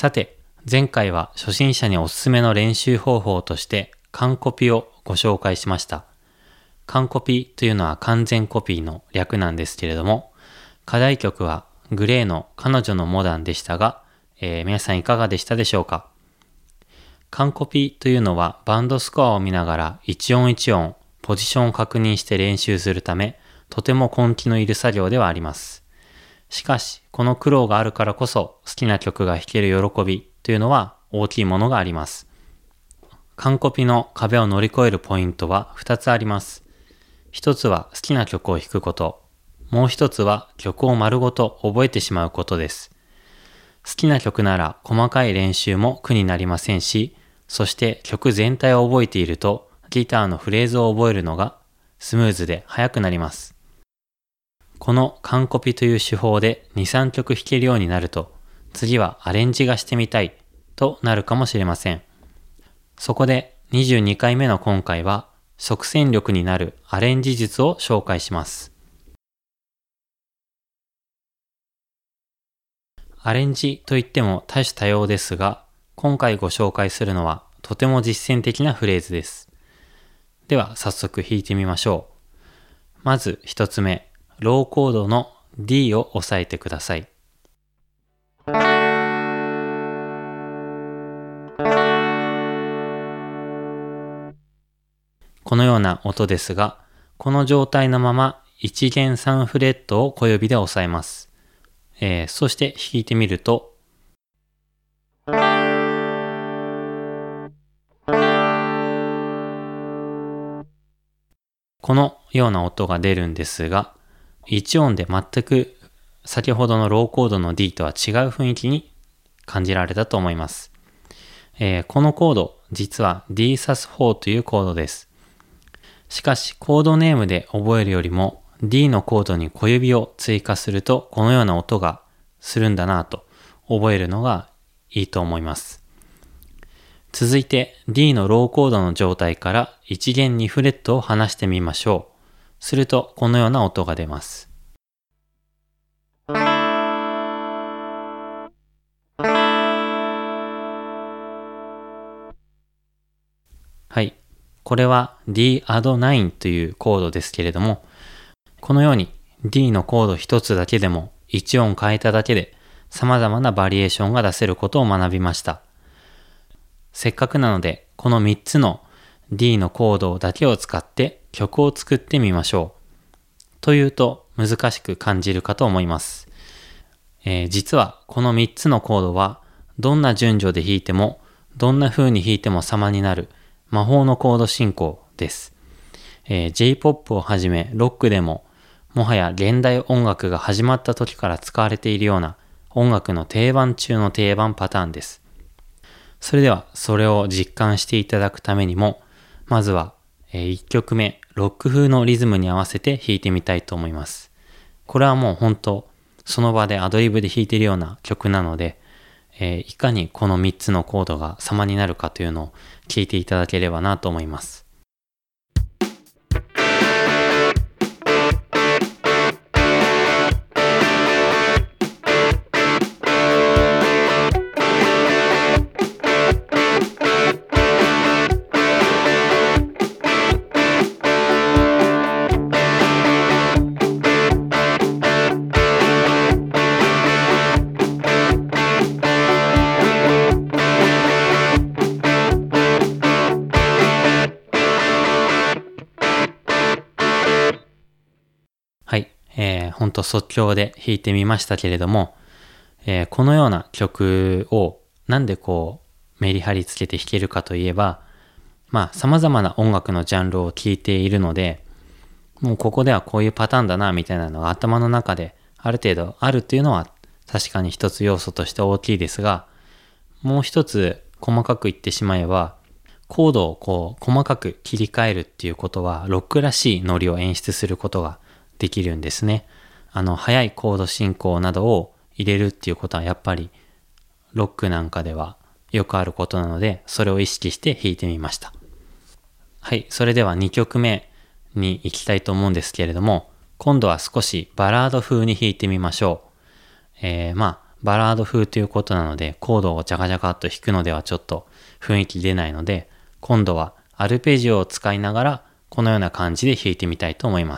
さて、前回は初心者におすすめの練習方法として完コピをご紹介しました。完コピというのは完全コピーの略なんですけれども、課題曲はグレーの彼女のモダンでしたが、皆さんいかがでしたでしょうか。完コピというのはバンドスコアを見ながら一音一音ポジションを確認して練習するため、とても根気のいる作業ではあります。しかし、この苦労があるからこそ好きな曲が弾ける喜びというのは大きいものがあります。完コピの壁を乗り越えるポイントは2つあります。一つは好きな曲を弾くこと。もう一つは曲を丸ごと覚えてしまうことです。好きな曲なら細かい練習も苦になりませんし、そして曲全体を覚えているとギターのフレーズを覚えるのがスムーズで速くなります。この完コピという手法で 2,3 曲弾けるようになると、次はアレンジがしてみたいとなるかもしれません。そこで22回目の今回は即戦力になるアレンジ術を紹介します。アレンジといっても多種多様ですが、今回ご紹介するのはとても実践的なフレーズです。では早速弾いてみましょう。まず一つ目、ローコードの D を押さえてください。このような音ですが、この状態のまま1弦3フレットを小指で押さえます。そして弾いてみると、このような音が出るんですが、1音で全く先ほどのローコードの D とは違う雰囲気に感じられたと思います。このコード、実は D サス4というコードです。しかしコードネームで覚えるよりも D のコードに小指を追加するとこのような音がするんだなと覚えるのがいいと思います。続いて D のローコードの状態から1弦2フレットを離してみましょう。するとこのような音が出ます。はい。これは D add 9というコードですけれども、このように D のコード一つだけでも1音変えただけで様々なバリエーションが出せることを学びました。せっかくなのでこの3つの D のコードだけを使って曲を作ってみましょう。というと難しく感じるかと思います。実はこの3つのコードはどんな順序で弾いてもどんな風に弾いても様になる魔法のコード進行です。J-POP をはじめロックでももはや現代音楽が始まった時から使われているような音楽の定番中の定番パターンです。それではそれを実感していただくためにも、まずは1曲目ロック風のリズムに合わせて弾いてみたいと思います。これはもう本当その場でアドリブで弾いているような曲なので、いかにこの3つのコードが様になるかというのを聞いていただければなと思います。はい、ほんと即興で弾いてみましたけれども、このような曲をなんでメリハリつけて弾けるかといえば、様々な音楽のジャンルを聴いているので、もうここではこういうパターンだなみたいなのが頭の中である程度あるっていうのは確かに一つ要素として大きいですが、もう一つ細かく言ってしまえば、コードを細かく切り替えるっていうことはロックらしいノリを演出することができるんですね。速いコード進行などを入れるっていうことはやっぱりロックなんかではよくあることなので、それを意識して弾いてみました。はい、それでは2曲目に行きたいと思うんですけれども、今度は少しバラード風に弾いてみましょう。ババラード風ということなので、コードをジャカジャカっと弾くのではちょっと雰囲気出ないので、今度はアルペジオを使いながら、このような感じで弾いてみたいと思います。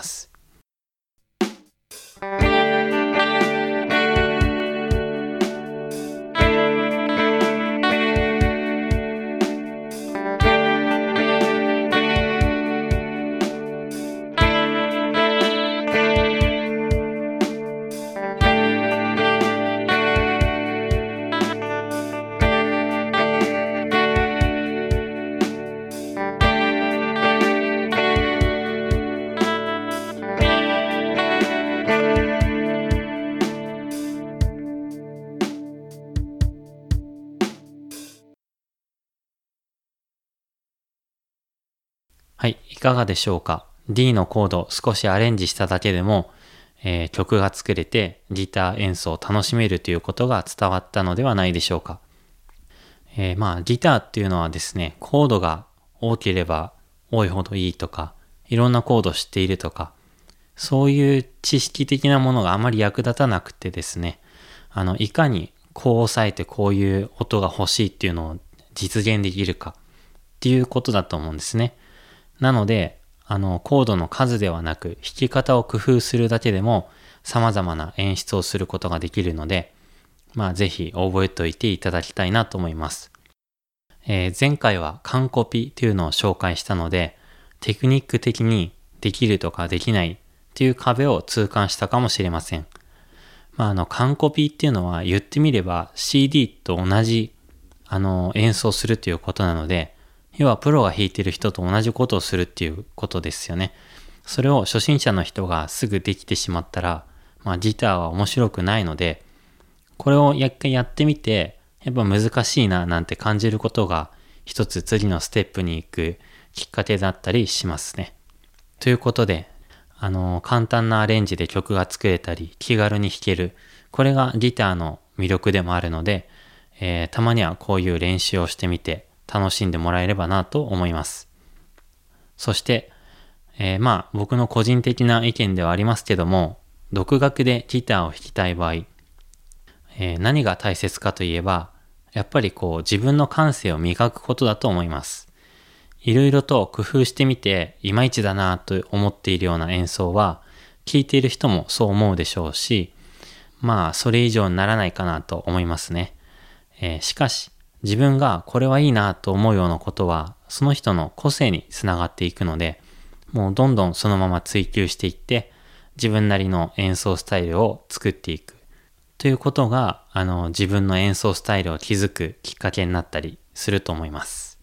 はい、いかがでしょうか。D のコードを少しアレンジしただけでも、曲が作れてギター演奏を楽しめるということが伝わったのではないでしょうか。ギターっていうのはですね、コードが多ければ多いほどいいとか、いろんなコードを知っているとか、そういう知識的なものがあまり役立たなくてですね、いかにこう押さえてこういう音が欲しいっていうのを実現できるかっていうことだと思うんですね。なので、コードの数ではなく、弾き方を工夫するだけでも様々な演出をすることができるので、ぜひ覚えておいていただきたいなと思います。前回は完コピというのを紹介したので、テクニック的にできるとかできないっていう壁を痛感したかもしれません。完コピっていうのは言ってみれば CD と同じ演奏するということなので、要はプロが弾いてる人と同じことをするっていうことですよね。それを初心者の人がすぐできてしまったら、ギターは面白くないので、これを一回やってみて、やっぱ難しいななんて感じることが一つ次のステップに行くきっかけだったりしますね。ということで、簡単なアレンジで曲が作れたり気軽に弾ける。これがギターの魅力でもあるので、たまにはこういう練習をしてみて楽しんでもらえればなと思います。そして、僕の個人的な意見ではありますけども、独学でギターを弾きたい場合、何が大切かといえば、やっぱり自分の感性を磨くことだと思います。いろいろと工夫してみて、いまいちだなと思っているような演奏は、聴いている人もそう思うでしょうし、それ以上にならないかなと思いますね。しかし、自分がこれはいいなと思うようなことは、その人の個性につながっていくので、もうどんどんそのまま追求していって、自分なりの演奏スタイルを作っていく。ということが、自分の演奏スタイルを築くきっかけになったりすると思います。